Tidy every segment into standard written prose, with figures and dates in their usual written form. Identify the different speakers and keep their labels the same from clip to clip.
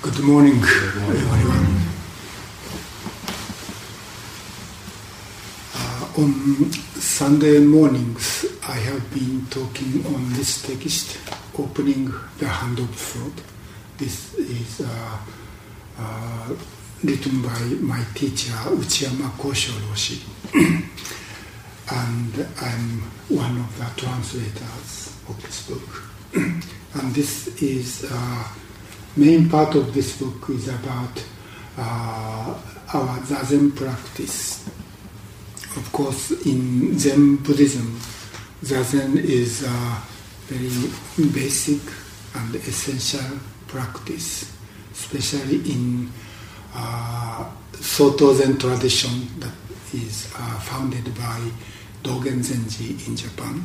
Speaker 1: Good morning, everyone. On Sunday mornings, I have been talking on this text, opening the hand of thought. This is written by my teacher, Uchiyama Kosho Roshi, and I'm one of the translators of this book. And this is main part of this book is about our Zazen practice. Of course, in Zen Buddhism, Zazen is a very basic and essential practice, especially in Soto Zen tradition that is founded by Dogen Zenji in Japan.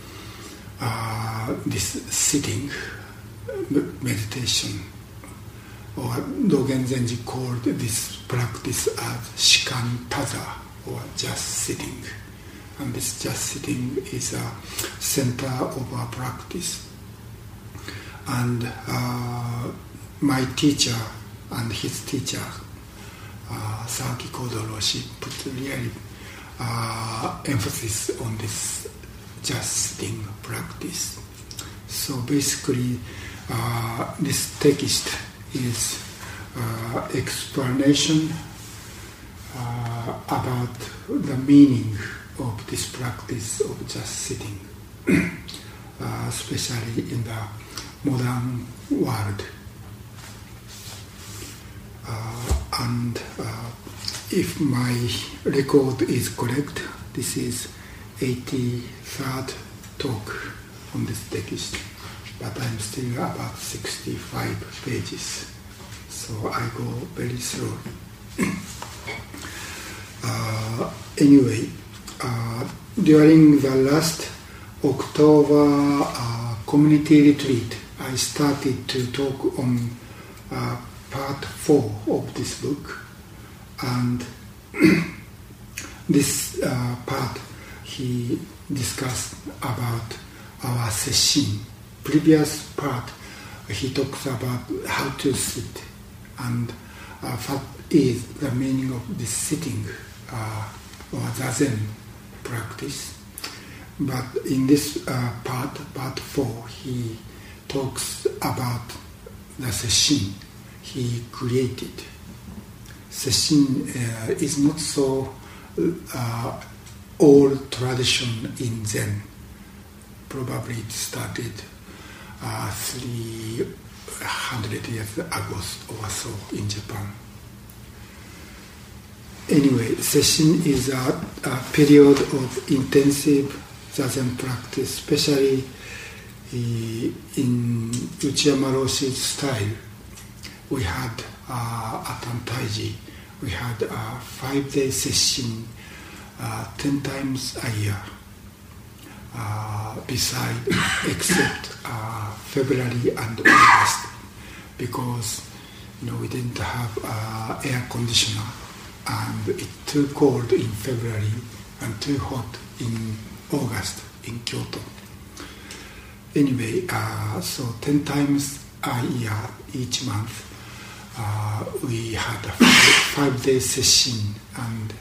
Speaker 1: This sitting meditation, or Dogen Zenji called this practice as shikantaza, or just sitting. And this just sitting is a center of our practice. And my teacher and his teacher, Saki Kodo Roshi, put really emphasis on this just sitting practice. So basically, this text is explanation about the meaning of this practice of just sitting, especially in the modern world. And if my record is correct, this is 83rd talk on this text, but I'm still about 65 pages, so I go very slowly. Anyway, during the last October community retreat, I started to talk on part 4 of this book, and this part he discussed about our sesshin. Previous part he talks about how to sit and what is the meaning of this sitting or Zazen practice. But in this part 4, he talks about the sesshin he created. Sesshin is not so old tradition in Zen. Probably it started 300 years ago or so in Japan. Anyway, sesshin is a period of intensive Zazen practice, especially in Uchiyama Roshi's style. We had at Antaiji, we had a 5-day sesshin 10 times a year, except February and August, because we didn't have air conditioner, and it's too cold in February and too hot in August in Kyoto. Anyway, so 10 times a year, each month, we had a 5-day sesshin, and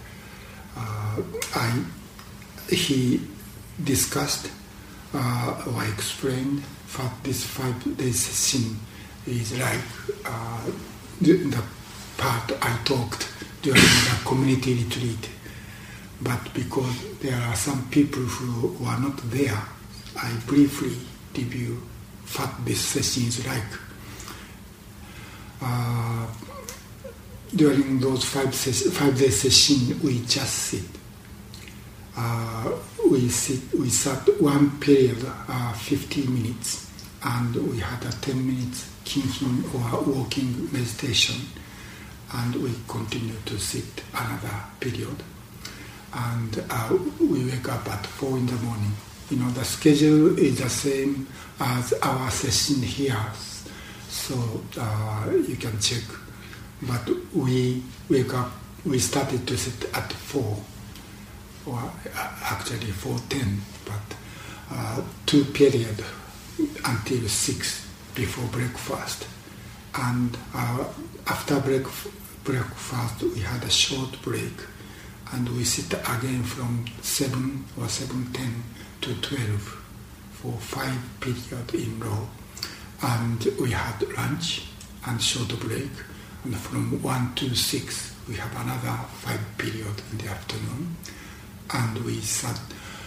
Speaker 1: he discussed or explained what this 5-day sesshin is like. The part I talked during the community retreat, but because there are some people who are not there, I briefly review what this session is like. During those 5-day session, we just sit. We sat one period, 15 minutes, and we had a 10 minutes kinhin or walking meditation, and we continue to sit another period. And we wake up at 4 in the morning. The schedule is the same as our session here, so you can check. But we wake up, we started to sit at 4, or actually 4:10, but 2 periods until 6 before breakfast. And after breakfast, we had a short break, and we sit again from 7 or 7:10 to 12 for 5 periods in row. And we had lunch and short break, and from 1 to 6 we have another 5 periods in the afternoon, and we sat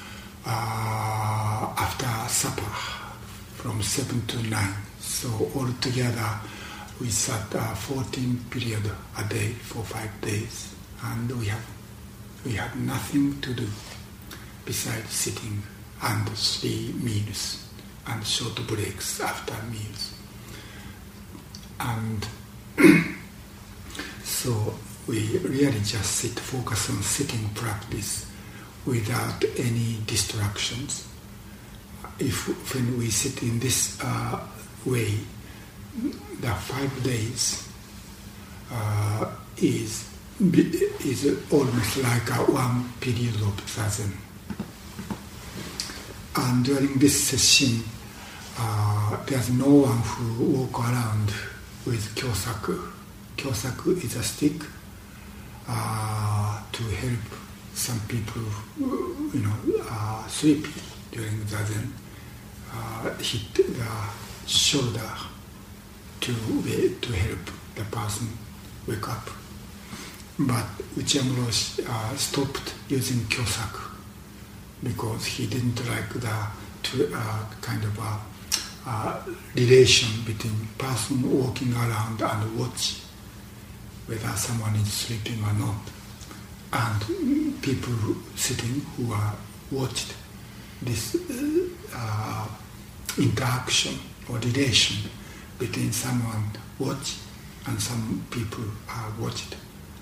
Speaker 1: after supper from 7 to 9. So altogether we sat 14 periods a day for 5 days, and we had nothing to do besides sitting and 3 meals and short breaks after meals. And so we really just focus on sitting practice without any distractions. When we sit in this way, the 5 days is almost like one period of Zazen. And during this session, there's no one who walk around with kyosaku. Kyosaku is a stick to help some people, sleepy during Zazen, hit the shoulder to help the person wake up. But Uchiyama Roshi stopped using kyosaku because he didn't like the kind of relation between person walking around and watch whether someone is sleeping or not, and people sitting who are watched this interaction or relation between someone watched and some people are watched.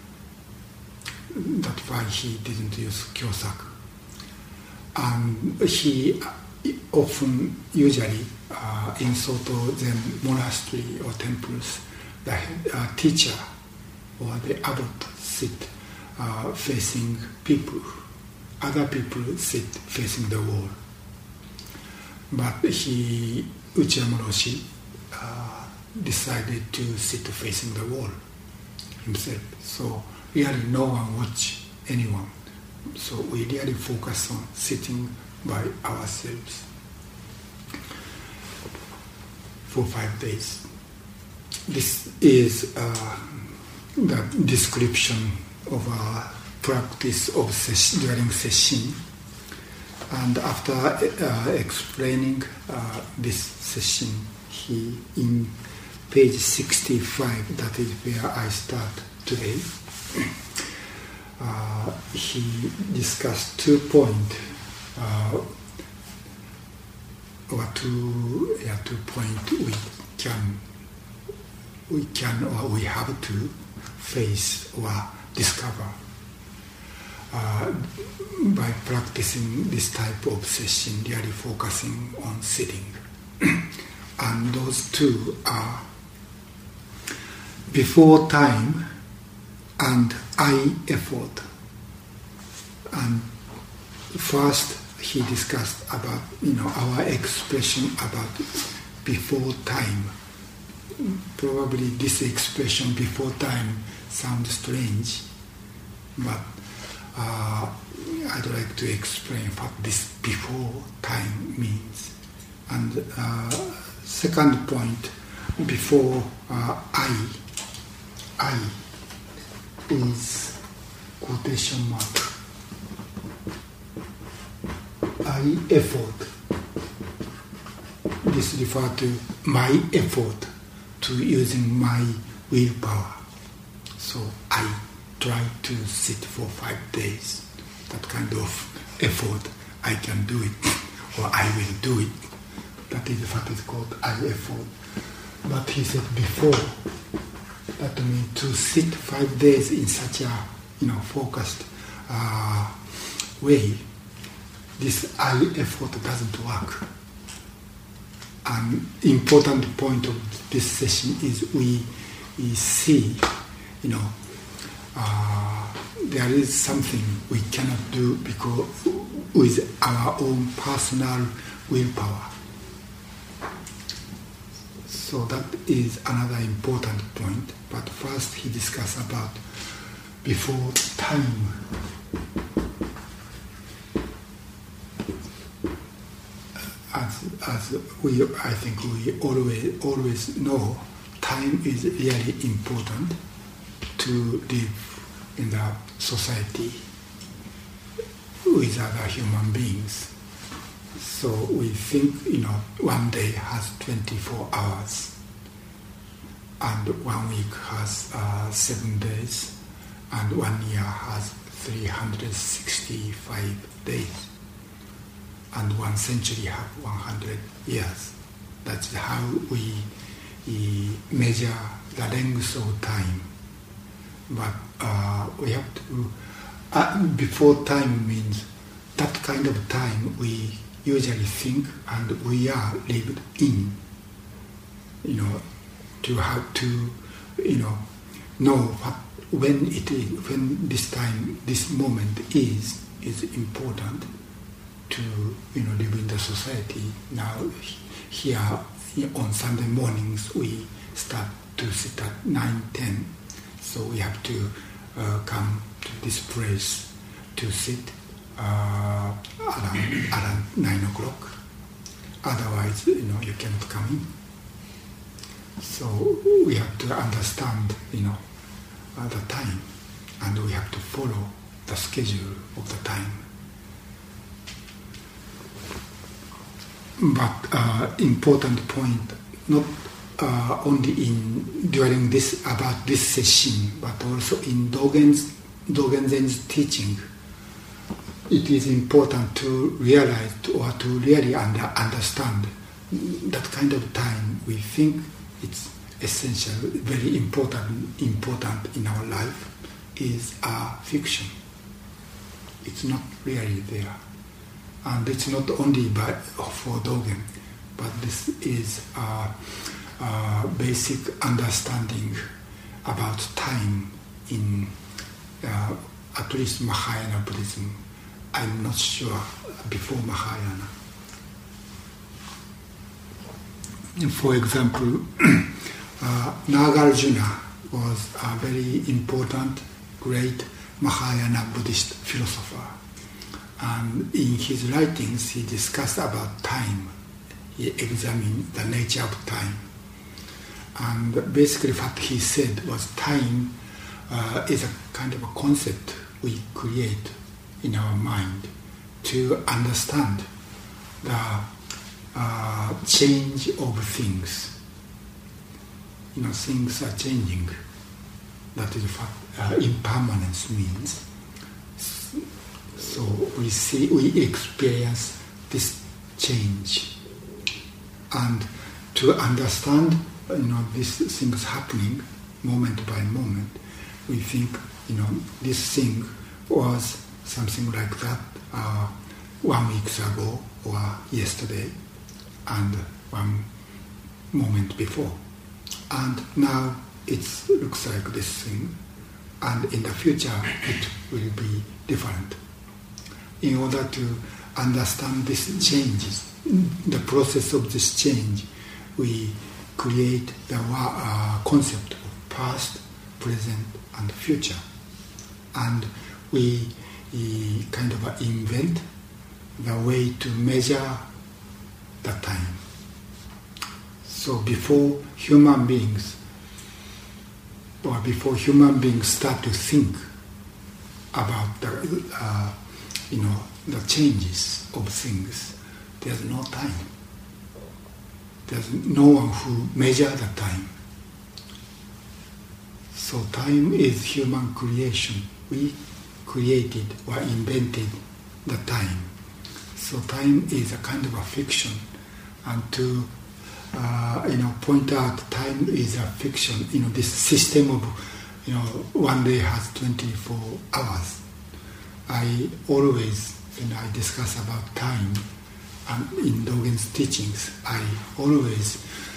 Speaker 1: That's why he didn't use kyosaku. And he often, usually, in Soto Zen monastery or temples, the teacher or the abbot sit facing people. Other people sit facing the wall. But Uchiyama Roshi decided to sit facing the wall himself. So really no one watch anyone. So we really focus on sitting by ourselves for 5 days. This is the description of our practice of during session. And after explaining this session, he in page 65, that is where I start today, he discussed 2 points, or 2 points we can or we have to face or discover by practicing this type of session, really focusing on sitting. And those 2 are before time and I effort. And first he discussed about our expression about before time. Probably this expression before time sounds strange, but I'd like to explain what this before time means. And second point, before I is quotation mark. I effort. This refers to my effort to using my willpower. So I try to sit for 5 days. That kind of effort, I can do it, or I will do it. That is what is called I effort. But he said before, that means to sit 5 days in such a focused way, this I effort doesn't work. An important point of this session is we see, there is something we cannot do because with our own personal willpower. So that is another important point. But first he discussed about before time. As I think we always know, time is really important to live in the society with other human beings. So we think, one day has 24 hours, and 1 week has 7 days, and 1 year has 365 days, and 1 century have 100 years. That's how we measure the length of time. But we have to, before time means that kind of time we usually think and we are lived in, to have to, know what, when it is, when this time, this moment is important to, live in the society. Now, here on Sunday mornings, we start to sit at 9:10, so we have to come to this place to sit around 9 o'clock. Otherwise, you cannot come in. So we have to understand, the time, and we have to follow the schedule of the time. But important point, not only during this about this session, but also in Dogenzen's teaching. It is important to realize or to really understand that kind of time we think it's essential, very important in our life is a fiction. It's not really there. And it's not only for Dogen, but this is a basic understanding about time in at least Mahayana Buddhism. I'm not sure before Mahayana. For example, Nagarjuna was a very important, great Mahayana Buddhist philosopher. And in his writings, he discussed about time. He examined the nature of time. And basically what he said was time is a kind of a concept we create in our mind to understand the change of things. Things are changing. That is what impermanence means. So we experience this change, and to understand, these things happening moment by moment, we think, this thing was something like that 1 week ago or yesterday, and 1 moment before, and now it looks like this thing, and in the future it will be different. In order to understand these changes, the process of this change, we create the concept of past, present, and future. And we kind of invent the way to measure the time. So before human beings start to think about the changes of things, there's no time. There's no one who measures the time. So time is human creation. We created or invented the time. So time is a kind of a fiction. And to point out time is a fiction, this system of, one day has 24 hours. I always, when I discuss about time and in Dogen's teachings, I always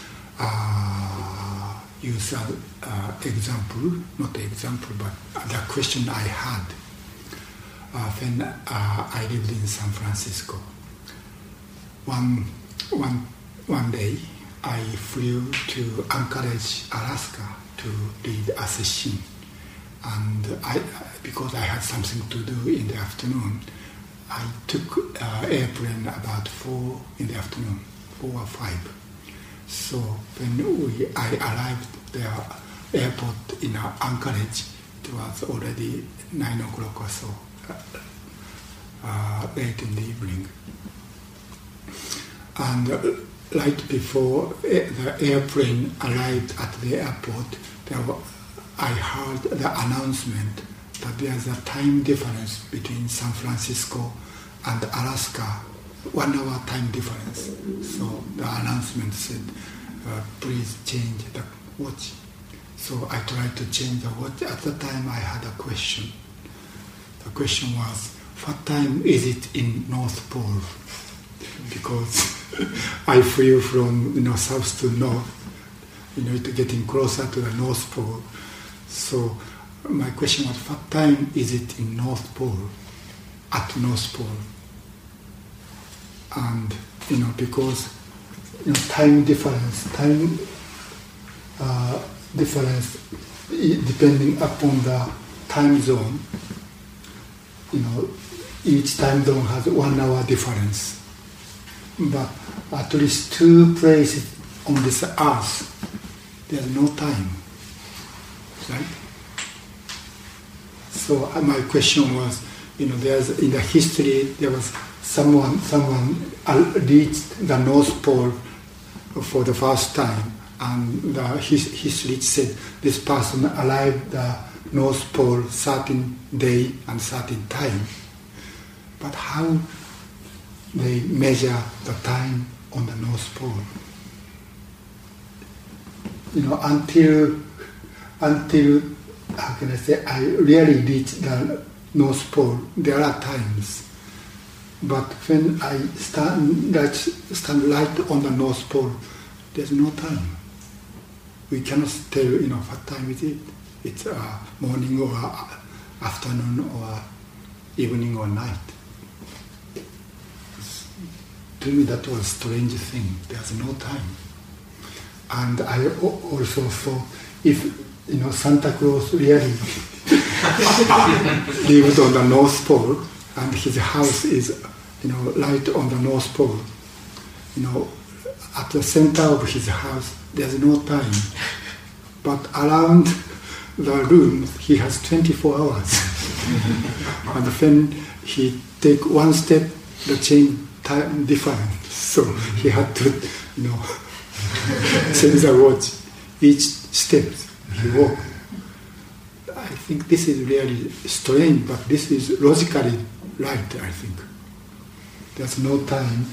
Speaker 1: use an example, not example, but the question I had when I lived in San Francisco. One day, I flew to Anchorage, Alaska to read a session. And because I had something to do in the afternoon, I took airplane about 4 in the afternoon, 4 or 5. So when I arrived there, airport in Anchorage, it was already 9 o'clock or so, late in the evening. And right before the airplane arrived at the airport, I heard the announcement that there's a time difference between San Francisco and Alaska, 1 hour time difference. So the announcement said, please change the watch. So I tried to change the watch. At the time I had a question. The question was, what time is it in North Pole? Because I flew from south to north, to getting closer to the North Pole. So my question was, what time is it in North Pole, at North Pole? And, because time difference, depending upon the time zone, each time zone has 1 hour difference. But at least 2 places on this earth, there's no time, right? So my question was, there's in the history there was someone reached the North Pole for the first time, and the history said this person arrived the North Pole certain day and certain time. But how they measure the time on the North Pole? Until how can I say, I really reached the North Pole, there are times. But when I stand right on the North Pole, there's no time. We cannot tell, what time is it. It's morning or afternoon or evening or night. To me, that was a strange thing. There's no time. And I also thought, if Santa Claus really lived on the North Pole, and his house is, right on the North Pole, at the center of his house, there's no time. But around the room, he has 24 hours. And when he take one step, the change time different. So he had to, change the watch each step he walked. I think this is really strange, but this is logically right, I think. There's no time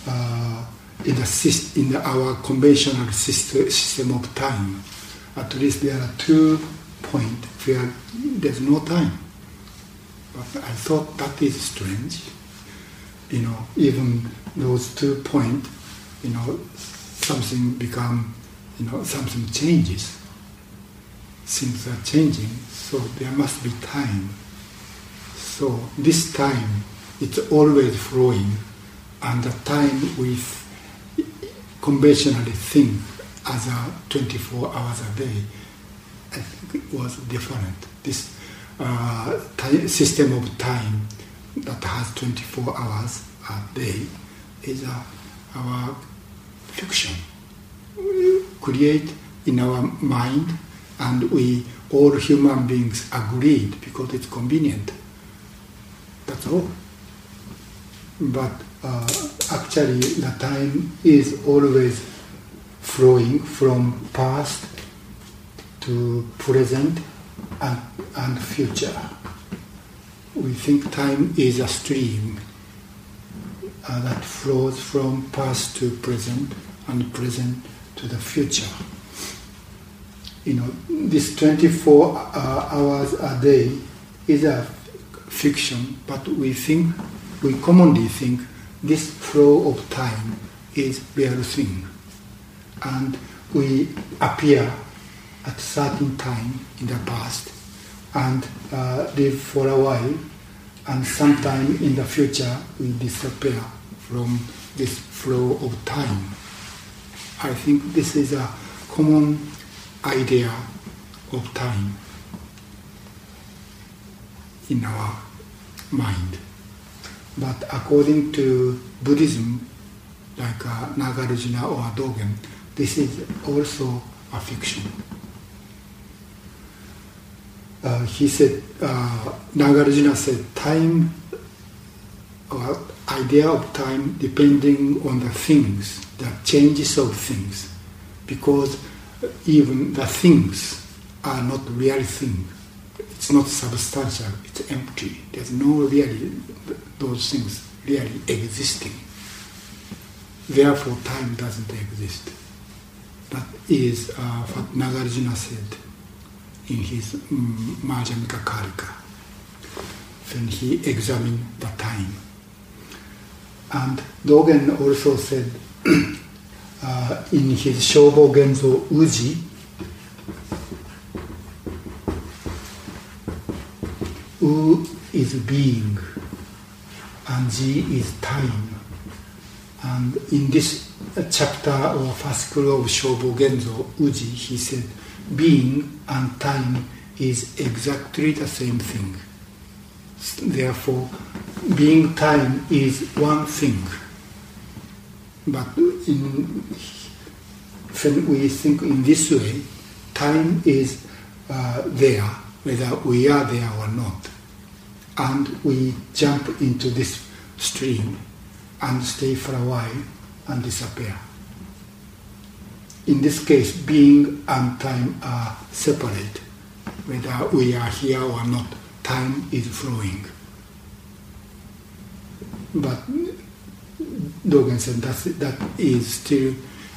Speaker 1: in our conventional system of time. At least there are 2 points where there's no time. But I thought that is strange. Even those 2 points, something become, something changes. Things are changing, so there must be time. So this time, it's always flowing, and the time we conventionally think as 24 hours a day, I think it was different. This system of time that has 24 hours a day is our fiction. We create in our mind, and we, all human beings, agreed because it's convenient. That's all. But actually, the time is always flowing from past to present and future. We think time is a stream that flows from past to present and present to the future. This 24 hours a day is a fiction, but we commonly think this flow of time is real thing. And we appear at certain time in the past and live for a while, and sometime in the future we disappear from this flow of time. I think this is a common idea of time in our mind. But according to Buddhism, like Nagarjuna or Dogen, this is also a fiction. He said, Nagarjuna said, time or idea of time depending on the things, the changes of things, because even the things are not really things. It's not substantial, it's empty. There's no really those things really existing. Therefore, time doesn't exist. That is what Nagarjuna said in his Majjhimika Karika when he examined the time. And Dogen also said in his Shobo Genzo Uji, U is being and Ji is time. And in this chapter or fascicle of Shobo Genzo Uji, he said, being and time is exactly the same thing. Therefore, being time is one thing. But when we think in this way, time is there, whether we are there or not. And we jump into this stream and stay for a while and disappear. In this case, being and time are separate. Whether we are here or not, time is flowing. But Dogen said that is still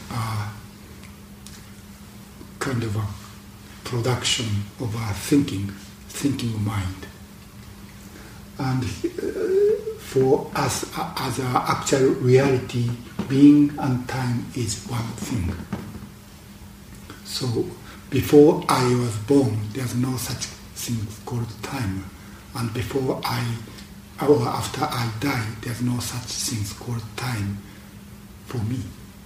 Speaker 1: kind of a production of a thinking mind. And for us, as an actual reality, being and time is one thing. So before I was born, there's no such thing called time. And before or after I die, there's no such thing called time for me.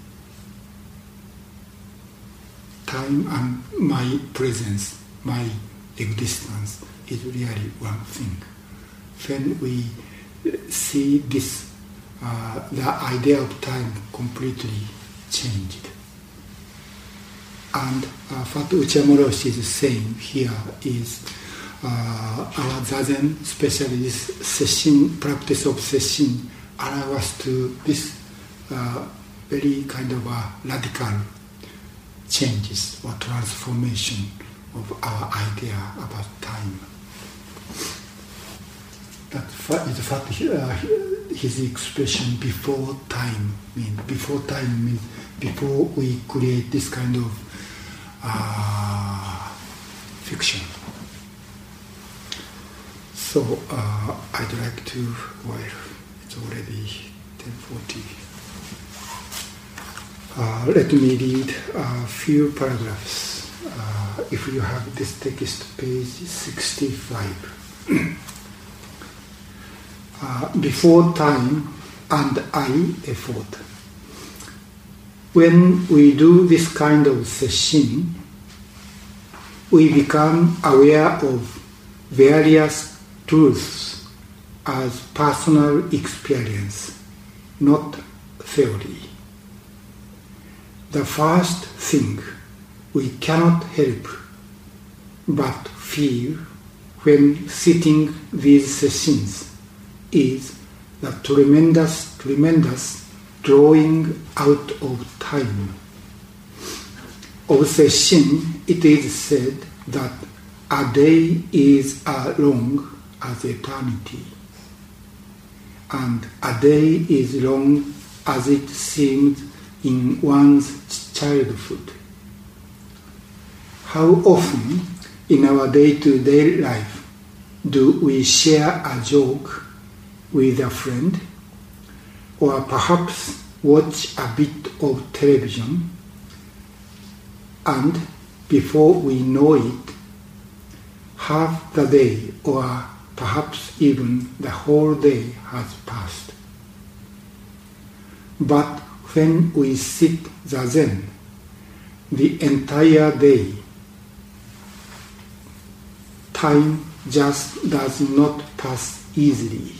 Speaker 1: Time and my presence, my existence is really one thing. When we see this, the idea of time completely changed. And what Uchimoroshi is saying here is our Zazen, especially this sesshin, practice of sesshin, allow us to this very kind of radical changes or transformation of our idea about time. That is what his expression before time means. Before time means before we create this kind of fiction. So I'd like to, well, it's already 10:40. Let me read a few paragraphs. If you have this text, page 65. Before time and I effort. When we do this kind of sesshin, we become aware of various truths as personal experience, not theory. The first thing we cannot help but feel when sitting these sessins is the tremendous drawing out of time. Of sesshin, it is said that a day is as long as eternity, and a day is long as it seemed in one's childhood. How often in our day-to-day life do we share a joke with a friend, or perhaps watch a bit of television, and before we know it, half the day or perhaps even the whole day has passed. But when we sit Zazen, the entire day, time just does not pass easily.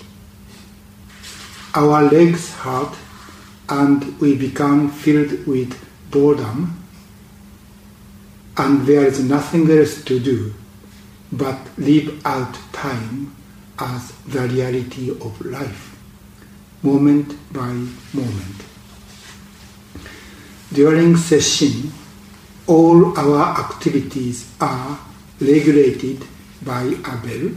Speaker 1: Our legs hurt and we become filled with boredom, and there is nothing else to do but live out time as the reality of life, moment by moment. During session, all our activities are regulated by a bell.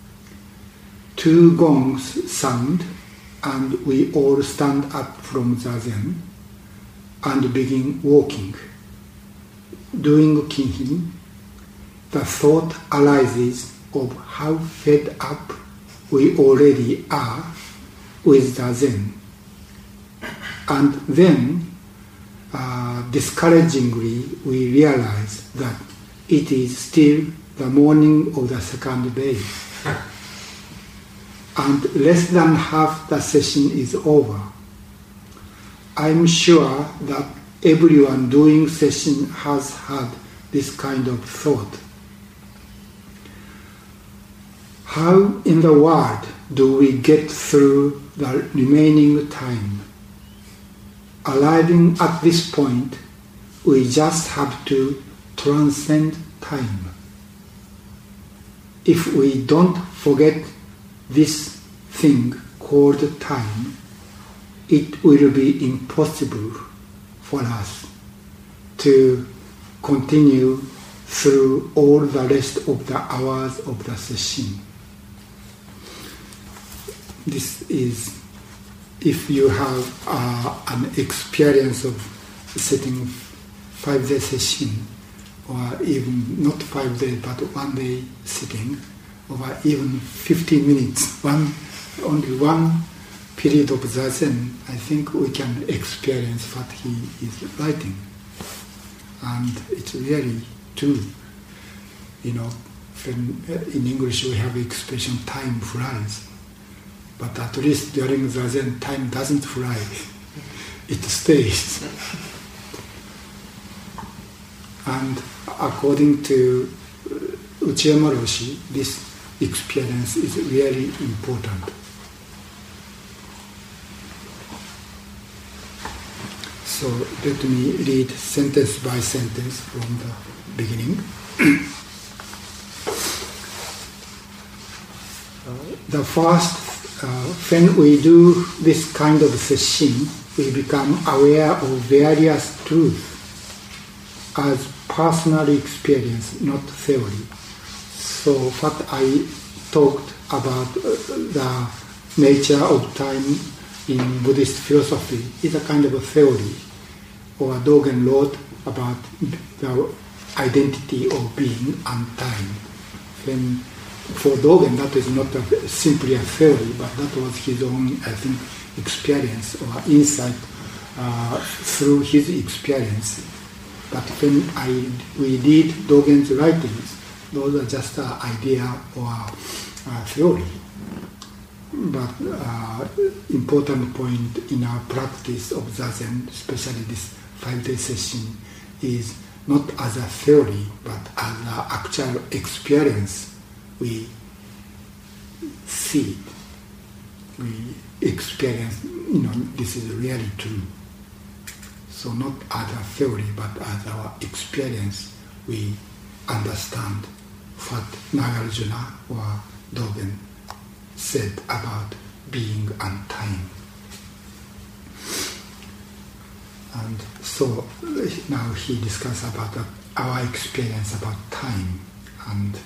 Speaker 1: 2 gongs sound, and we all stand up from Zazen and begin walking. Doing Kinhin, the thought arises of how fed up we already are with Zazen. And then, discouragingly, we realize that it is still the morning of the second day. And less than half the session is over. I'm sure that everyone doing session has had this kind of thought. How in the world do we get through the remaining time? Arriving at this point, we just have to transcend time. If we don't forget this thing called time, it will be impossible for us to continue through all the rest of the hours of the session. This is, if you have an experience of sitting 5-day session, or even not 5 days but 1 day sitting, or even 15 minutes, only one period of Zazen, I think we can experience what he is writing. And it's really true. You know, in English we have the expression time flies. But at least during Zazen, time doesn't fly. It stays. And according to Uchiyama Roshi, this experience is really important. So let me read sentence by sentence from the beginning. The first, when we do this kind of session, we become aware of various truths as personal experience, not theory. So what I talked about the nature of time in Buddhist philosophy is a kind of a theory, or Dogen wrote about the identity of being and time. When for Dogen, that is not simply a theory, but that was his own, I think, experience or insight through his experience. But when we read Dogen's writings, those are just an idea or a theory. But important point in our practice of Zazen, especially this 5-day session, is not as a theory, but as an actual experience. We see it, we experience, this is really true. So not as a theory, but as our experience, we understand what Nagarjuna or Dogen said about being and time. And so now he discusses about our experience about time, and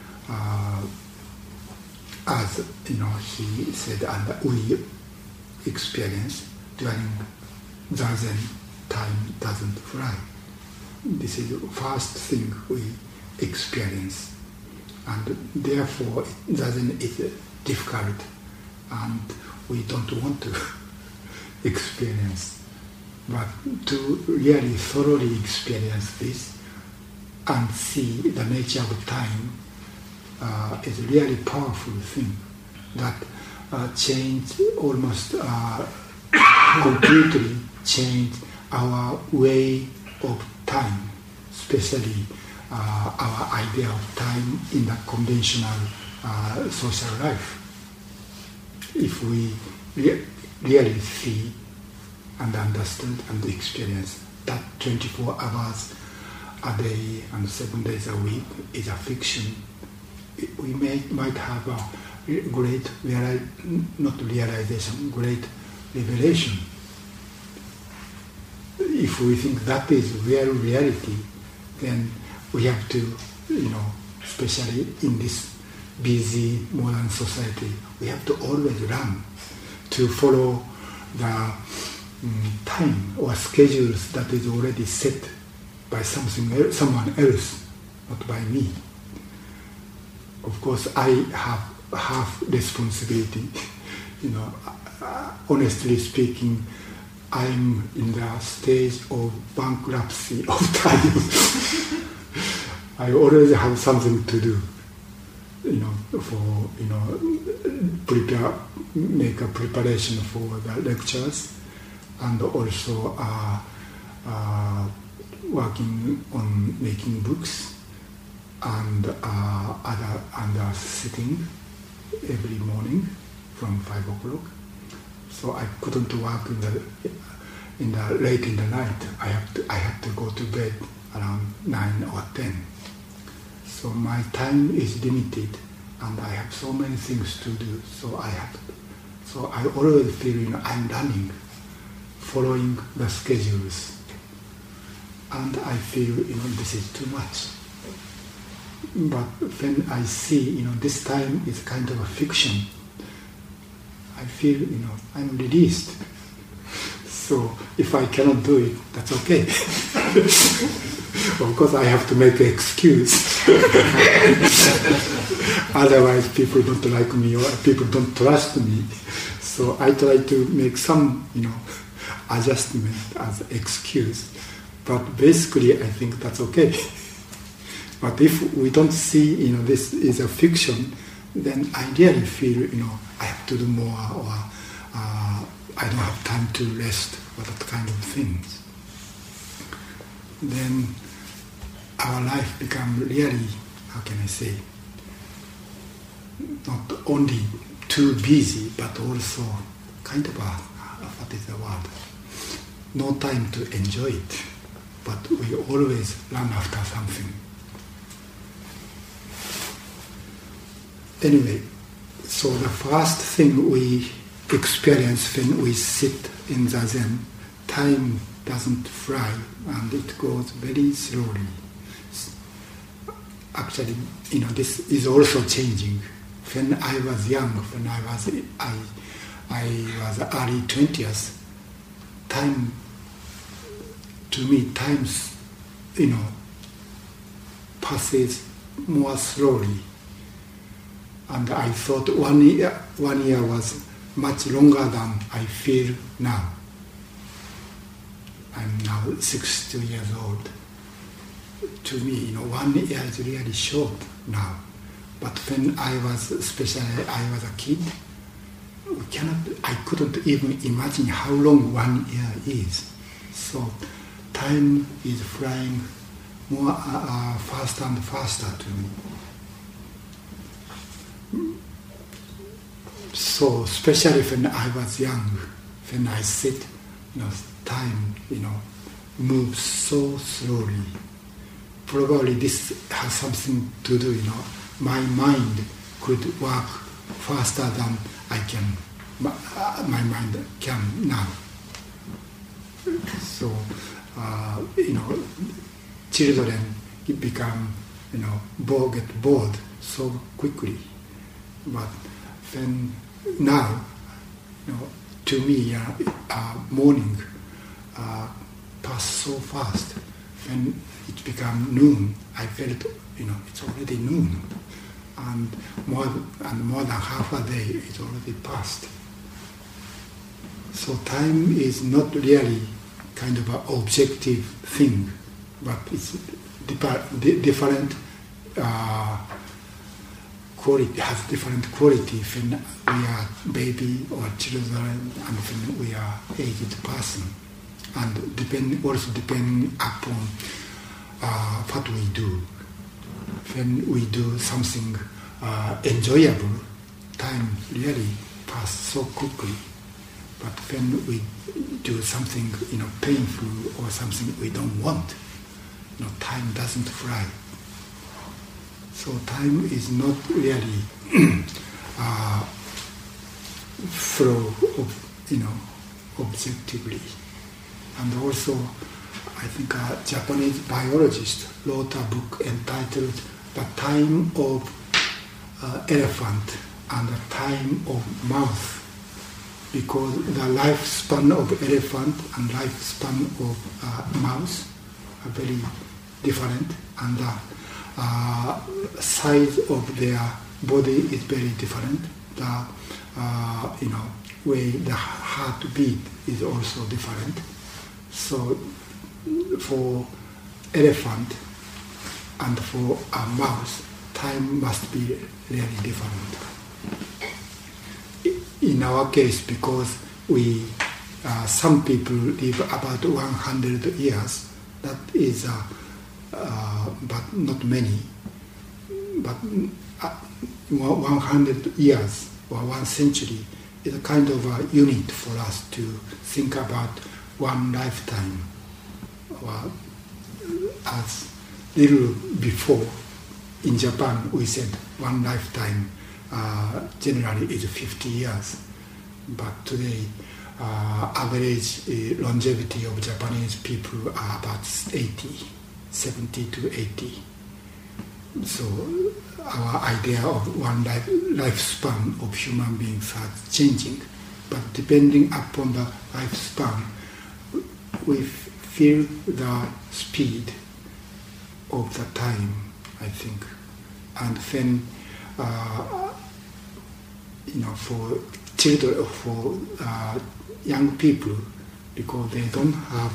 Speaker 1: as he said, and we experience during Zazen, time doesn't fly. This is the first thing we experience, and therefore Zazen is difficult, and we don't want to experience. But to really thoroughly experience this and see the nature of time is a really powerful thing that almost completely changed our way of time, especially our idea of time in the conventional social life. If we really see and understand and experience that 24 hours a day and 7 days a week is a fiction, we might have a great not realization, great revelation. If we think that is real reality, then we have to, especially in this busy modern society, we have to always run to follow the time or schedules that is already set by someone else, not by me. Of course, I have responsibility. Honestly speaking, I'm in the stage of bankruptcy of time. I always have something to do, make a preparation for the lectures, and also working on making books and other sitting every morning from 5 o'clock. So I couldn't work in the late in the night. I had to go to bed around 9 or 10. So my time is limited, and I have so many things to do. So I always feel I'm running, following the schedules, and I feel this is too much. But when I see this time is kind of a fiction, I feel I'm released. So if I cannot do it, that's okay. Of course, I have to make an excuse. Otherwise, people don't like me or people don't trust me. So I try to make some, adjustment as excuse. But basically, I think that's okay. But if we don't see, this is a fiction, then I really feel, I have to do more, or I don't have time to rest, or that kind of things. Then our life become really, how can I say, not only too busy, but also kind of what is the word? No time to enjoy it, but we always run after something. Anyway, so the first thing we experience when we sit in the Zen, time doesn't fly and it goes very slowly. Actually, this is also changing. When I was young, when I was early 20s, time, to me, times, passes more slowly. And I thought 1 year was much longer than I feel now. I'm now 62 years old. To me, 1 year is really short now. But when I was a kid, I couldn't even imagine how long 1 year is. So time is flying more faster and faster to me. So especially when I was young, when I sit, time, moves so slowly. Probably this has something to do, my mind could work faster than my mind can now. So, children become, get bored so quickly. But when now, to me, morning pass so fast. When it became noon, I felt, it's already noon, and more than half a day is already passed. So time is not really kind of an objective thing, but it's different quality, has different quality when we are baby or children and when we are aged person. and also depending upon what we do. When we do something enjoyable, time really passes so quickly. But when we do something painful or something we don't want, time doesn't fly. So time is not really flow of objectively. And also, I think a Japanese biologist wrote a book entitled "The Time of Elephant and the Time of Mouse," because the lifespan of elephant and lifespan of mouse are very different, and the size of their body is very different. The way the heartbeat is also different. So for elephant and for a mouse, time must be really different. In our case, because some people live about 100 years, that is, but not many. But 100 years or 1 century is a kind of a unit for us to think about one lifetime. Or as little before, in Japan, we said one lifetime generally is 50 years. But today, average longevity of Japanese people are about 70 to 80. So our idea of one lifespan of human beings is changing. But depending upon the lifespan, we feel the speed of the time, I think. And then, for children, for young people, because they don't have,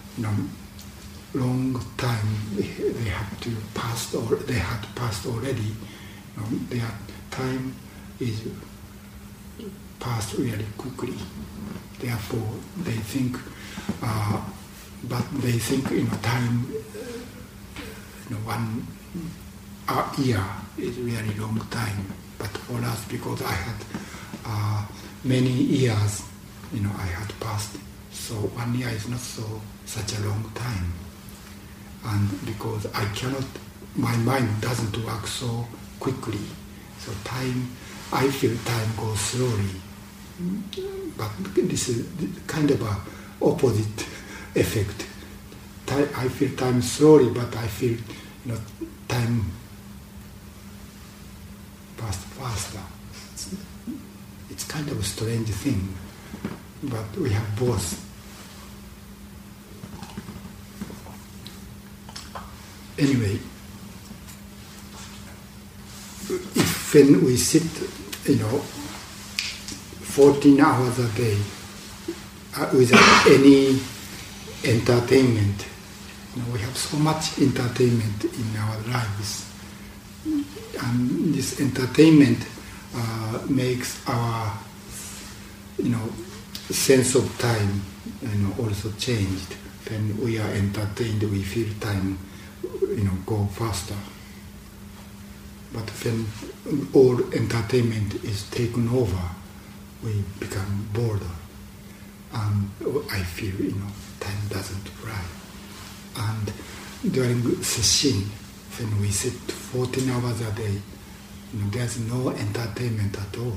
Speaker 1: long time, they have to pass, or they had passed already. Their time is passed really quickly. Therefore, they think, time, 1 year is really long time. But for us, because I had many years, I had passed, so 1 year is not such a long time. And because my mind doesn't work so quickly, so I feel time goes slowly. But this is kind of a opposite effect. I feel time slowly, but I feel time passed faster. It's kind of a strange thing, but we have both. Anyway, when we sit, 14 hours a day without any entertainment, we have so much entertainment in our lives, and this entertainment makes our, sense of time, also changed. When we are entertained, we feel time go faster. But when all entertainment is taken over, we become bored. And I feel, time doesn't fly. And during sesshin, when we sit 14 hours a day, there's no entertainment at all.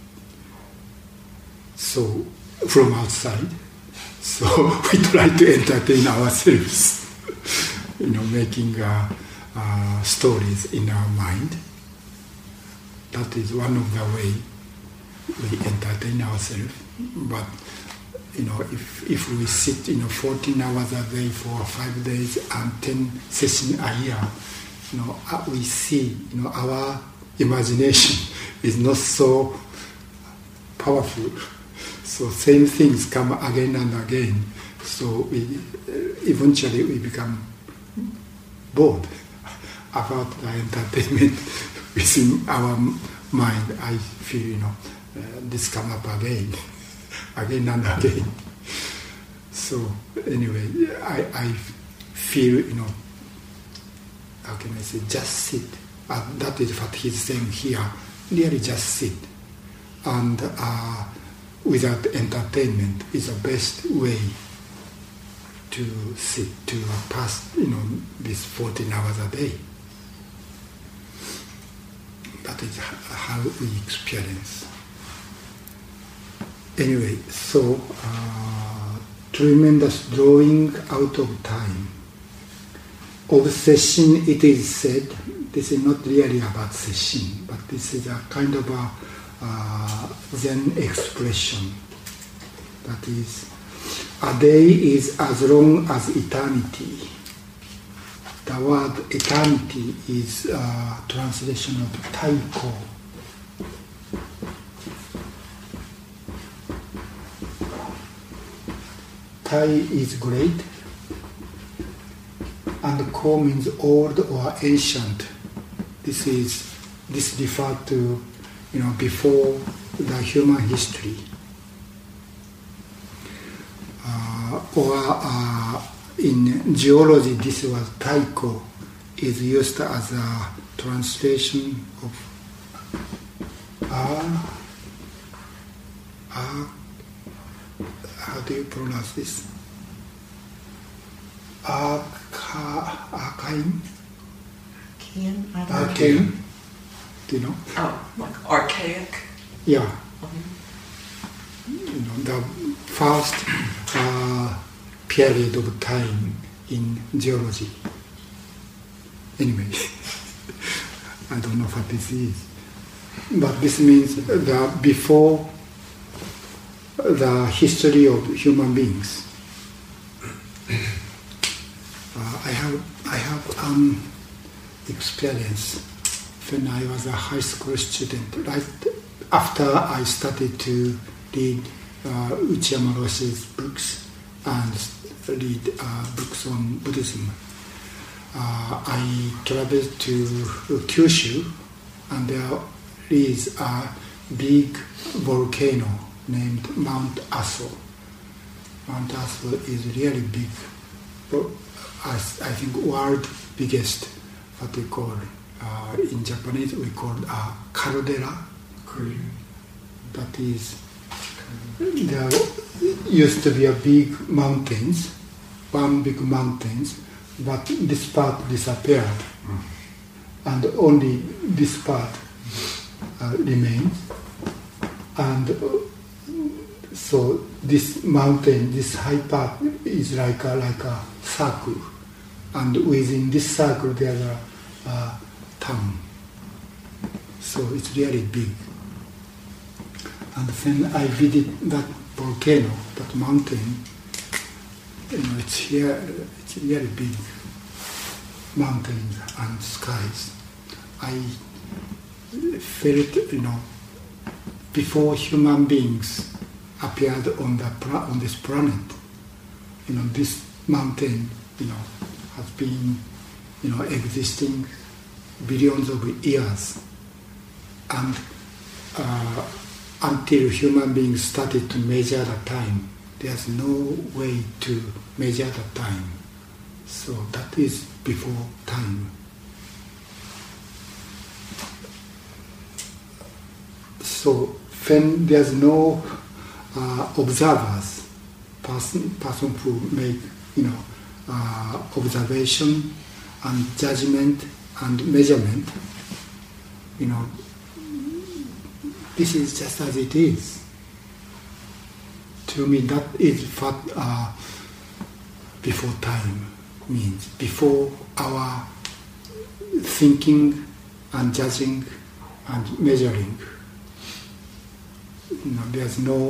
Speaker 1: So, from outside, so we try to entertain ourselves. Making stories in our mind. That is one of the way we entertain ourselves. But if we sit 14 hours a day for 5 days and 10 sessions a year, we see our imagination is not so powerful. So same things come again and again. So eventually we become bored about the entertainment within our mind. I feel, this come up again and again. So anyway, I feel, how can I say, just sit. That is what he's saying here. Really just sit. And without entertainment is the best way to sit, to pass, these 14 hours a day. That is how we experience. Anyway, so tremendous drawing out of time. Of sesshin, it is said, this is not really about sesshin, but this is a kind of a Zen expression. That is, a day is as long as eternity. The word eternity is a translation of taiko. Tai is great, and ko means old or ancient. This refers to, before the human history. In geology, this word taiko is used as a translation of how do you pronounce this? Archaean? Archaean? Do you know?
Speaker 2: Oh, like archaic?
Speaker 1: Yeah. The first period of time in geology. Anyway, I don't know what this is. But this means that before the history of human beings. I have experience when I was a high school student. Right after I started to read Uchiyama Roshi's books and read books on Buddhism, I traveled to Kyushu, and there is a big volcano named Mount Aso. Mount Aso is really big. I think world biggest, what we call, in Japanese we call caldera. That is, there used to be a big mountains, one big mountains, but this part disappeared, and only this part remains. And so this mountain, this high part is like a circle, and within this circle there's a town. So it's really big. And when I visited that volcano, that mountain, it's really big mountains and skies. I felt, before human beings appeared on this planet, this mountain, has been, existing billions of years, and until human beings started to measure the time, there's no way to measure the time. So that is before time. So when there's no observers, person who make observation and judgment and measurement, this is just as it is. To me, that is what before time means. Before our thinking and judging and measuring. There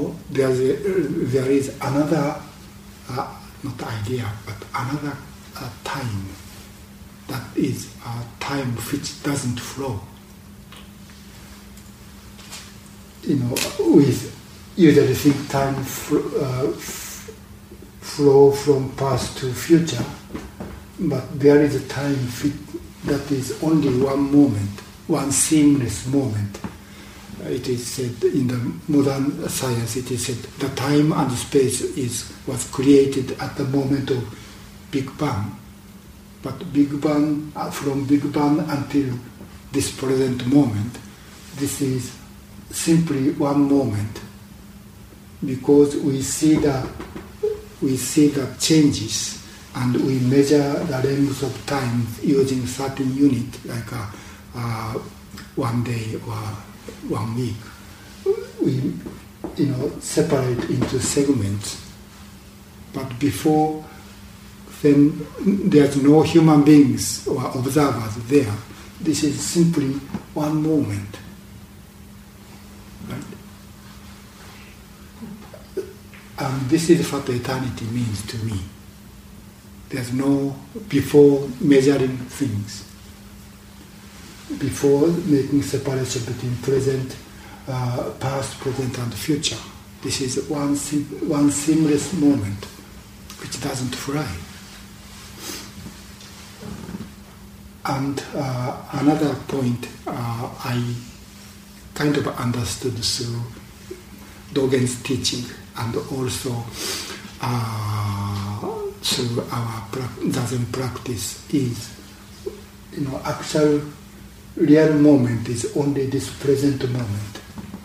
Speaker 1: is another, not idea, but another time. That is a time which doesn't flow. We usually think time flow from past to future, but there is a time that is only one moment, one seamless moment, it is said in the modern science, it is said the time and space was created at the moment of Big Bang. But Big Bang, from Big Bang until this present moment, this is simply one moment, because we see the changes, and we measure the length of time using certain unit, like 1 day or 1 week. We separate into segments. But before, then there's no human beings or observers there. This is simply one moment. Right? And this is what eternity means to me. There's no before measuring things, before making separation between present, past, present, and future. This is one seamless moment which doesn't fly. And another point I kind of understood through Dogen's teaching, and also through our Zazen practice, is actual real moment is only this present moment.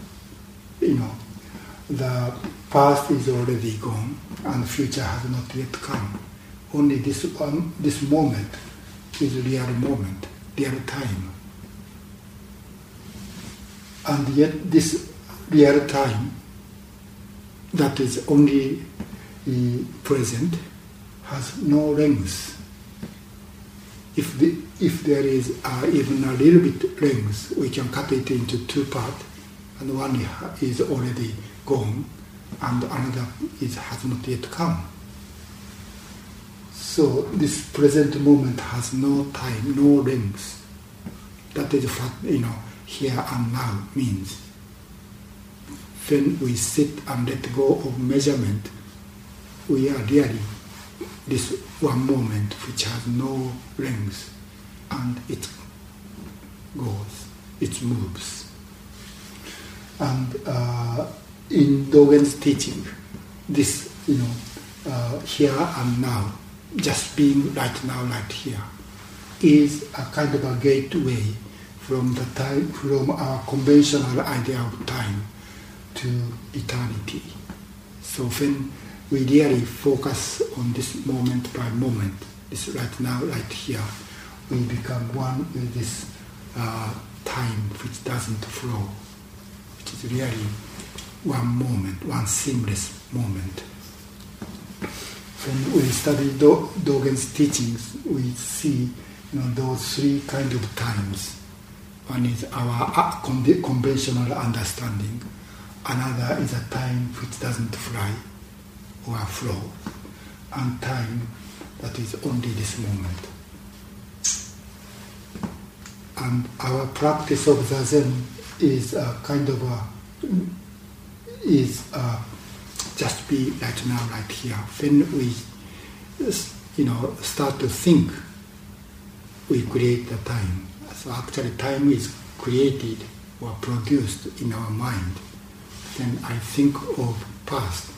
Speaker 1: The past is already gone and future has not yet come. Only this moment is real moment, real time. And yet this real time that is only present has no length. If there is even a little bit length, we can cut it into two parts, and one is already gone, and another has not yet come. So this present moment has no time, no length. That is what here and now means. When we sit and let go of measurement, we are really this one moment which has no length, and it goes, it moves. And in Dogen's teaching, this here and now, just being right now, right here, is a kind of a gateway from our conventional idea of time to eternity. So when we really focus on this moment by moment, this right now, right here, we become one with this time which doesn't flow, which is really one moment, one seamless moment. When we study Dogen's teachings, we see those three kind of times. One is our conventional understanding. Another is a time which doesn't fly or flow, and time that is only this moment. And our practice of Zazen is just be right now, right here. When we start to think, we create the time. So actually time is created or produced in our mind. Then I think of past,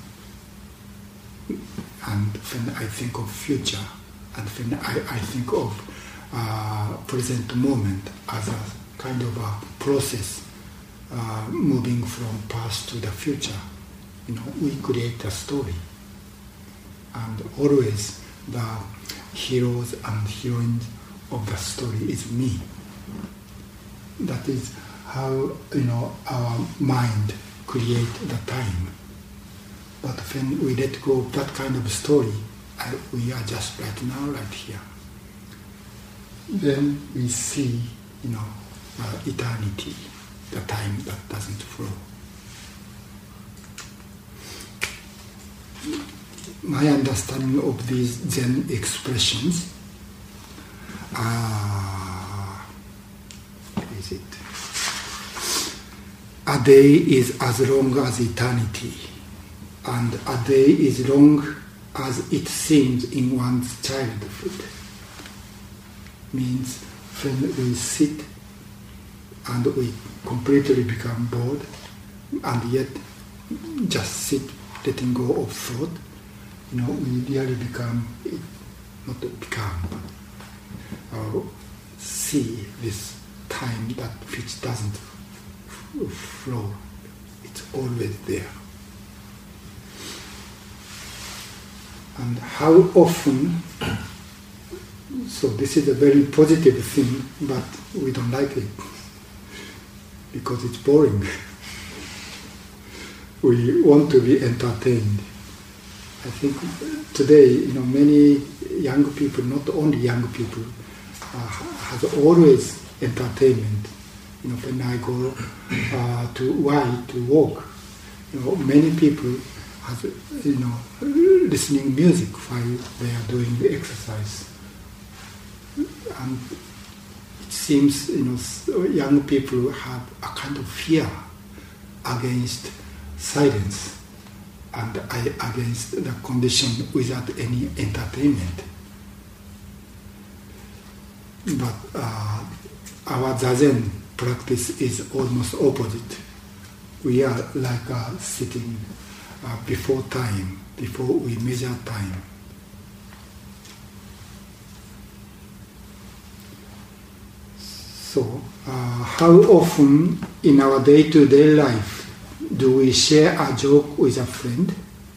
Speaker 1: and when I think of future, and when I think of present moment as a kind of a process moving from past to the future. We create a story, and always the heroes and heroines of the story is me. That is how our mind create the time. But when we let go of that kind of story, we are just right now, right here. Then we see, eternity, the time that doesn't flow. My understanding of these Zen expressions is it? A day is as long as eternity, and a day is long as it seems in one's childhood. Means when we sit and we completely become bored, and yet just sit, letting go of thought. We really become, not become, but see this time that which doesn't flow. It's always there. And how often, so this is a very positive thing, but we don't like it because it's boring. We want to be entertained. I think today, many young people, not only young people, has always entertainment. When I go to walk, many people have, listening music while they are doing the exercise. And it seems, young people have a kind of fear against silence and against the condition without any entertainment. But our Zazen practice is almost opposite. We are like sitting before time, before we measure time. So, how often in our day-to-day life do we share a joke with a friend?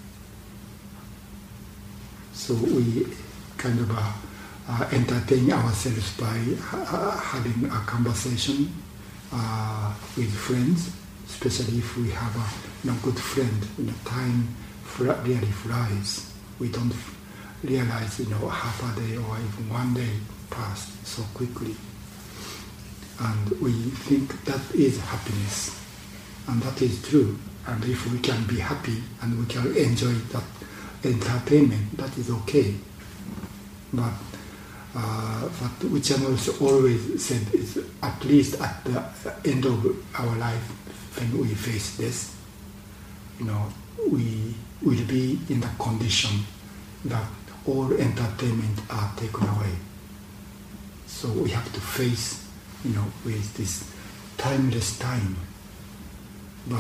Speaker 1: So we kind of entertain ourselves by having a conversation with friends, especially if we have a good friend. Time really flies. We don't realize, half a day or even one day passed so quickly. And we think that is happiness. And that is true. And if we can be happy and we can enjoy that entertainment, that is okay. But what Uchano always said is, at least at the end of our life, when we face this, we will be in the condition that all entertainment are taken away. So we have to face, with this timeless time. But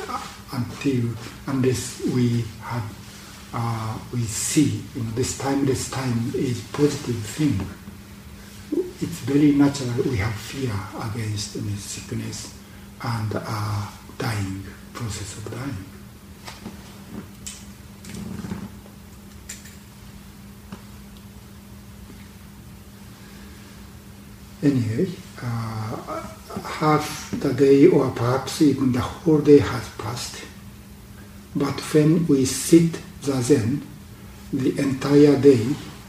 Speaker 1: unless we see, this timeless time is positive thing, it's very natural we have fear against sickness and dying, process of dying. Anyway, half the day or perhaps even the whole day has passed. But when we sit Zazen the entire day,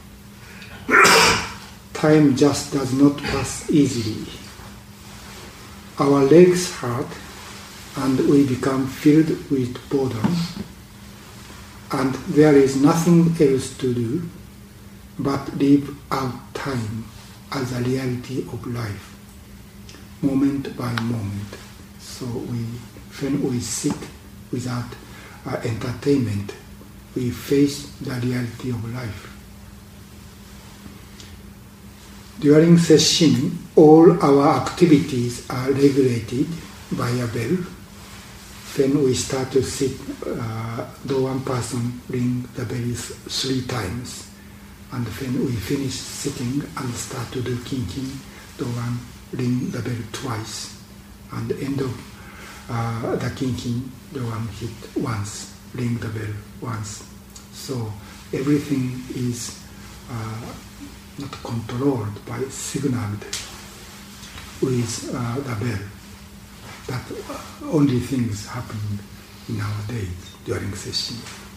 Speaker 1: time just does not pass easily. Our legs hurt and we become filled with boredom, and there is nothing else to do but live out time as a reality of life, moment by moment. So when we sit without entertainment, we face the reality of life. During session, all our activities are regulated by a bell. When we start to sit, the one person rings the bell 3 times. And when we finish sitting and start to do kinkin, the one ring the bell twice. And the end of the kinkin, the one hit once, ring the bell once. So everything is not controlled by signaled with the bell. That only things happening in our days during session.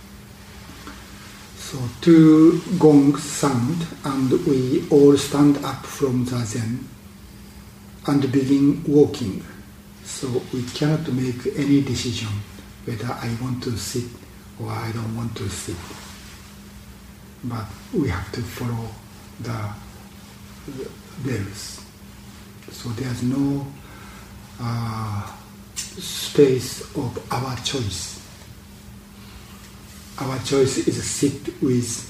Speaker 1: So 2 gongs sound and we all stand up from Zazen and begin walking. So we cannot make any decision whether I want to sit or I don't want to sit. But we have to follow the bells. So there's no space of our choice. Our choice is to sit with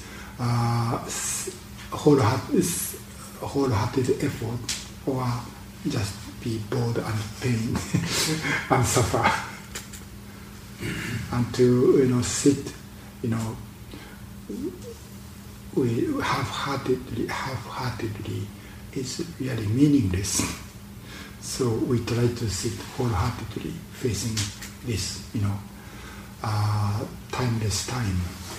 Speaker 1: wholehearted effort or just be bored and pain and suffer. And to sit, we half-heartedly is really meaningless. So we try to sit wholeheartedly facing this, timeless time.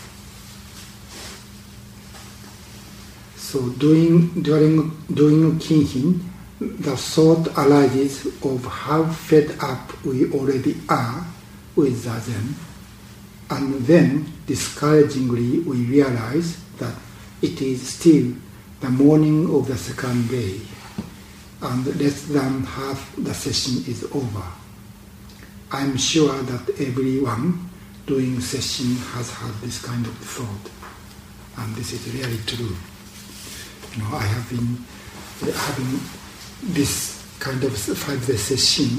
Speaker 1: So during Kinhin, the thought arises of how fed up we already are with Zazen, and then discouragingly we realize that it is still the morning of the second day, and less than half the session is over. I'm sure that everyone doing session has had this kind of thought, and this is really true. I have been having this kind of 5-day session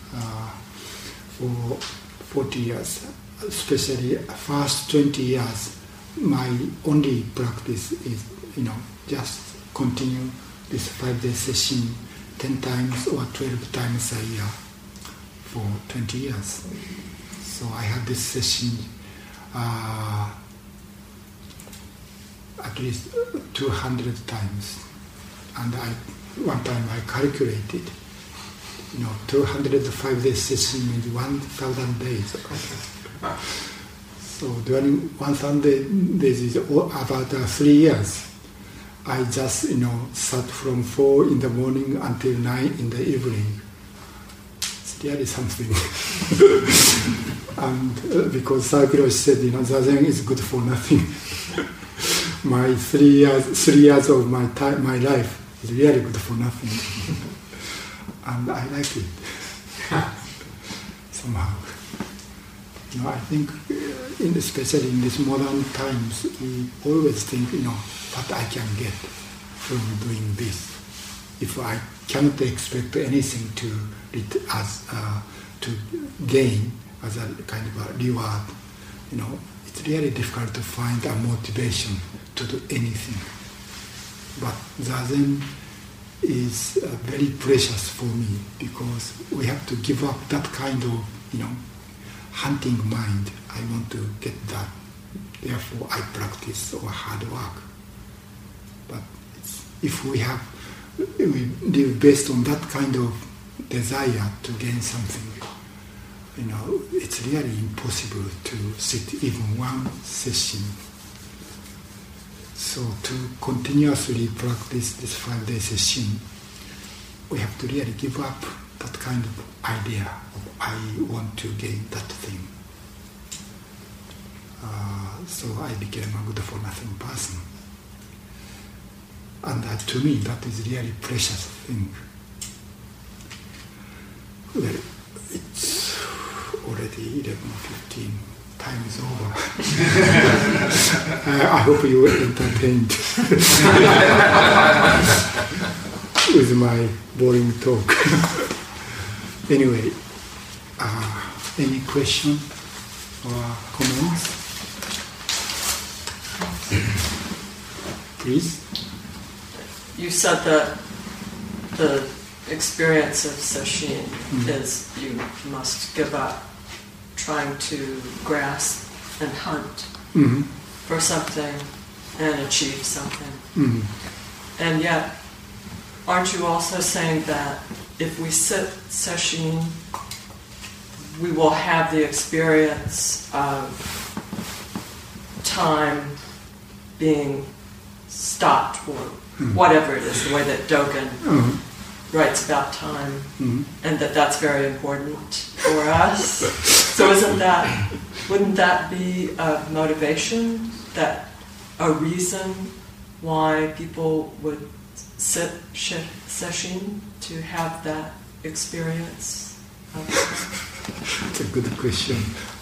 Speaker 1: for 40 years, especially first 20 years. My only practice is, just continue this 5-day session 10 times or 12 times a year for 20 years. So I had this session at least 200 times. And one time I calculated, 205-day session means 1,000 days. So during 1,000 days is about 3 years. I just, sat from 4 in the morning until 9 in the evening. It's really something. And because Sakiroshi said, Zazen is good for nothing. My 3 years of my life is really good for nothing. And I like it. Somehow. I think, especially in these modern times, we always think, what I can get from doing this. If I cannot expect anything to gain as a kind of a reward, it's really difficult to find a motivation to do anything. But Zazen is very precious for me because we have to give up that kind of, hunting mind. I want to get that. Therefore, I practice or hard work. But if we live based on that kind of desire to gain something, it's really impossible to sit even one session. So to continuously practice this 5-day session, we have to really give up that kind of idea of I want to gain that thing. So I became a good for nothing person. And to me, that is really precious thing. Well, it's already 11:15. Time is over. I hope you were entertained with my boring talk. Anyway, any question or comments? Please.
Speaker 2: You said that the experience of sesshin is you must give up trying to grasp and hunt for something and achieve something. And yet, aren't you also saying that if we sit sesshin, we will have the experience of time being stopped, or whatever it is, the way that Dogen writes about time, and that's very important for us. So wouldn't that be a motivation, that a reason why people would sit sesshin, to have that experience?
Speaker 1: That's a good question.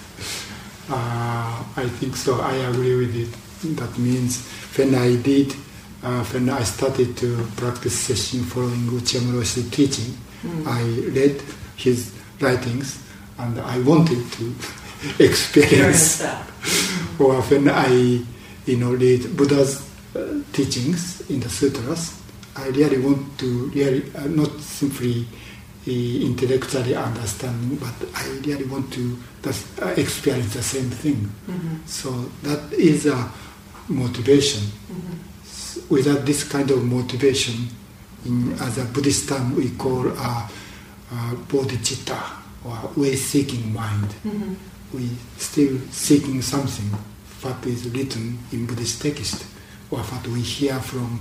Speaker 1: I think so. I agree with it. That means when I started to practice sesshin following Uchiyama teaching, I read his writings and I wanted to experience
Speaker 2: that.
Speaker 1: Or when I read Buddha's teachings in the sutras, I really want to not simply intellectually understand, but I really want to experience the same thing. So that is a motivation. Without this kind of motivation, as a Buddhist term, we call bodhicitta, or way-seeking mind. We still seeking something, what is written in Buddhist text, or what we hear from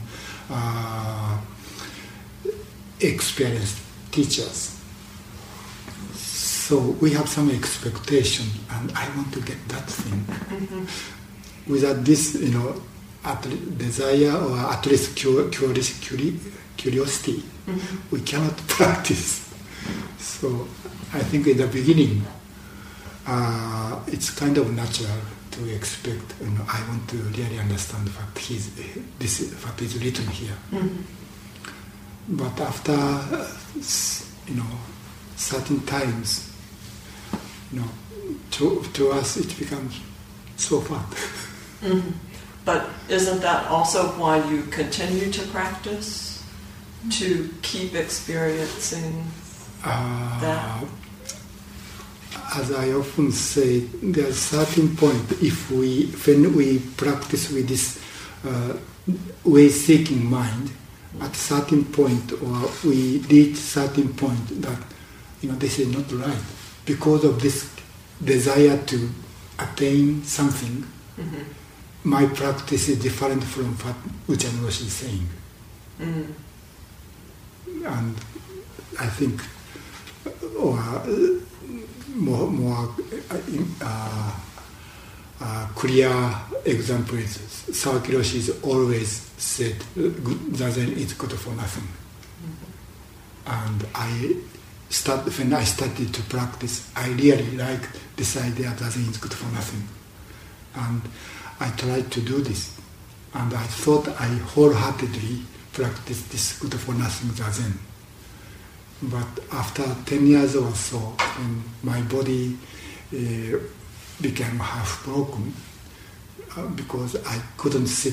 Speaker 1: experienced teachers. So we have some expectation, and I want to get that thing. Without this, desire or at least curiosity, we cannot practice. So I think in the beginning, it's kind of natural to expect. I want to really understand what is written here. But after certain times, to us it becomes so fun.
Speaker 2: But isn't that also why you continue to practice? To keep experiencing that?
Speaker 1: As I often say, there's a certain point, when we practice with this way-seeking mind, at certain point, or we reach certain point that, this is not right. Because of this desire to attain something, my practice is different from what Ujjayi Roshi is saying. And I think, more clear example is Sawaki Roshi is always said Zazen is good for nothing. And when I started to practice, I really liked this idea Zazen is good for nothing. And I tried to do this. And I thought I wholeheartedly practiced this good for nothing Zazen. But after 10 years or so, when my body became half broken, because I couldn't sit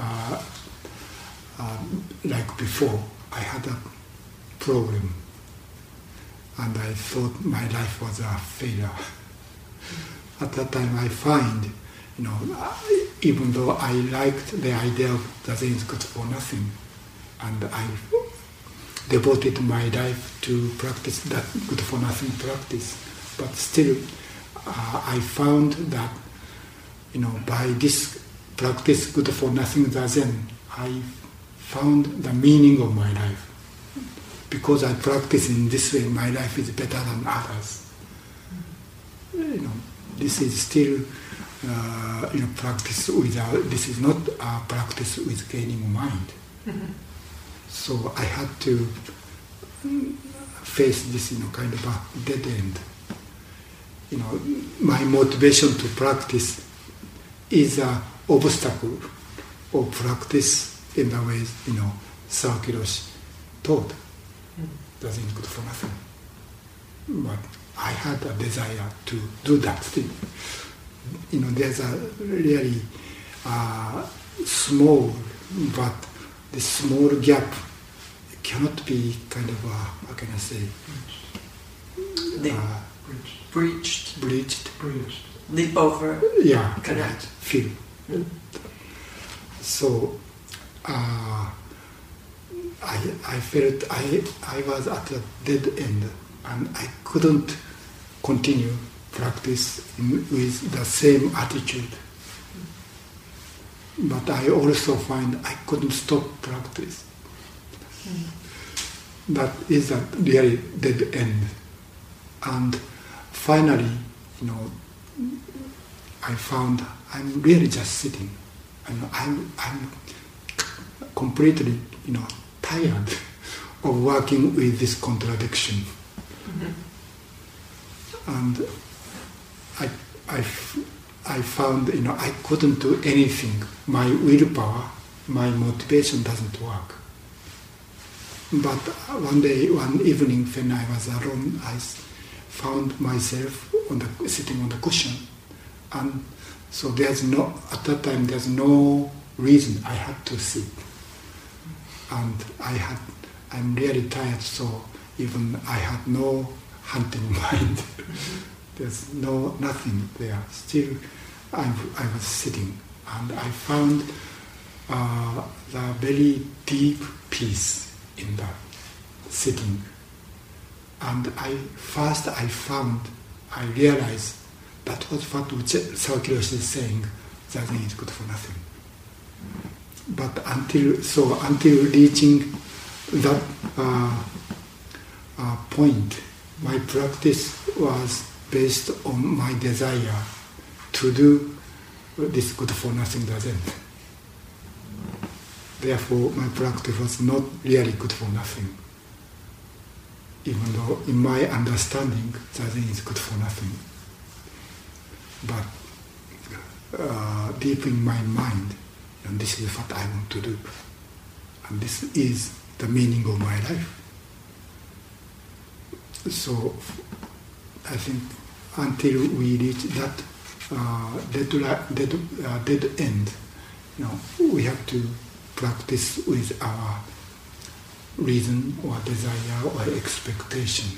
Speaker 1: like before, I had a problem. And I thought my life was a failure. At that time I find, even though I liked the idea of Zazen is good for nothing, and I devoted my life to practice that good for nothing practice, but still I found that by this practice good for nothing Zazen, I found the meaning of my life. Because I practice in this way, my life is better than others. This is still practice without. This is not a practice with gaining mind. So I had to face this, kind of a dead end. My motivation to practice is an obstacle of practice in the ways, Sawaki Roshi taught. Doesn't good for nothing. But I had a desire to do that thing. There's a really small, but the small gap cannot be kind of how can I say?
Speaker 2: Breached. Leap over.
Speaker 1: Yeah,
Speaker 2: connect.
Speaker 1: Feel. So I felt I was at a dead end, and I couldn't continue practice with the same attitude. But I also find I couldn't stop practice. That is a really dead end. And finally, I found I'm really just sitting, and I'm completely, tired of working with this contradiction. And I found, I couldn't do anything. My willpower, my motivation doesn't work. But one evening when I was alone, I found myself sitting on the cushion. And so at that time there's no reason I had to sit. And I'm really tired, so even I had no hunting mind. There's nothing there. Still, I was sitting, and I found the very deep peace in that sitting. And I realized that was what Sao Kiroshi is saying, Zazen is good for nothing. But until reaching that point, my practice was based on my desire to do this good for nothing Zazen. Therefore, my practice was not really good for nothing, even though in my understanding, Zazen is good for nothing. But deep in my mind, and this is what I want to do, and this is the meaning of my life. So, I think until we reach that dead end, we have to practice with our reason or desire or expectation.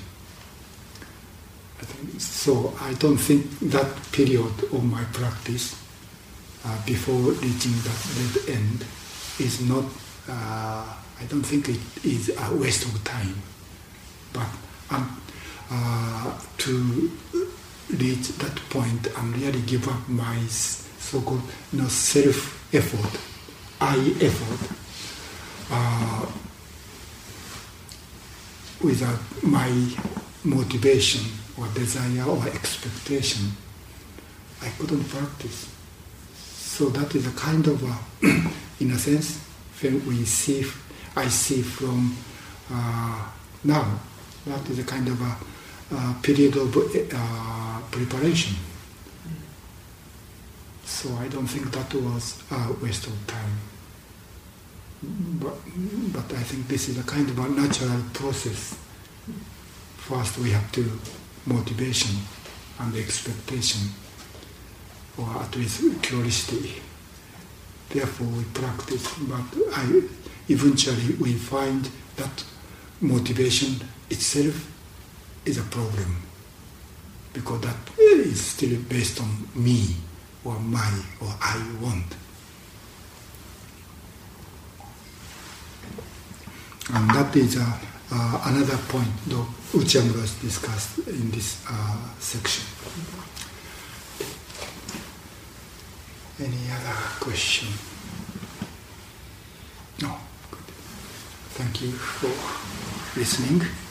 Speaker 1: So I don't think that period of my practice before reaching that dead end is not, I don't think it is a waste of time. But to reach that point and really give up my so-called self-effort, I-effort, without my motivation or desire or expectation, I couldn't practice. So that is a kind of, in a sense, when I see from now, that is a kind of a period of preparation. So I don't think that was a waste of time. But I think this is a kind of a natural process. First we have to motivation and expectation, or at least curiosity. Therefore we practice, but eventually we find that motivation itself is a problem, because that is still based on me, or or I want. And that is another point that Uchiyamura has discussed in this section. Any other question? No? Good. Thank you for listening.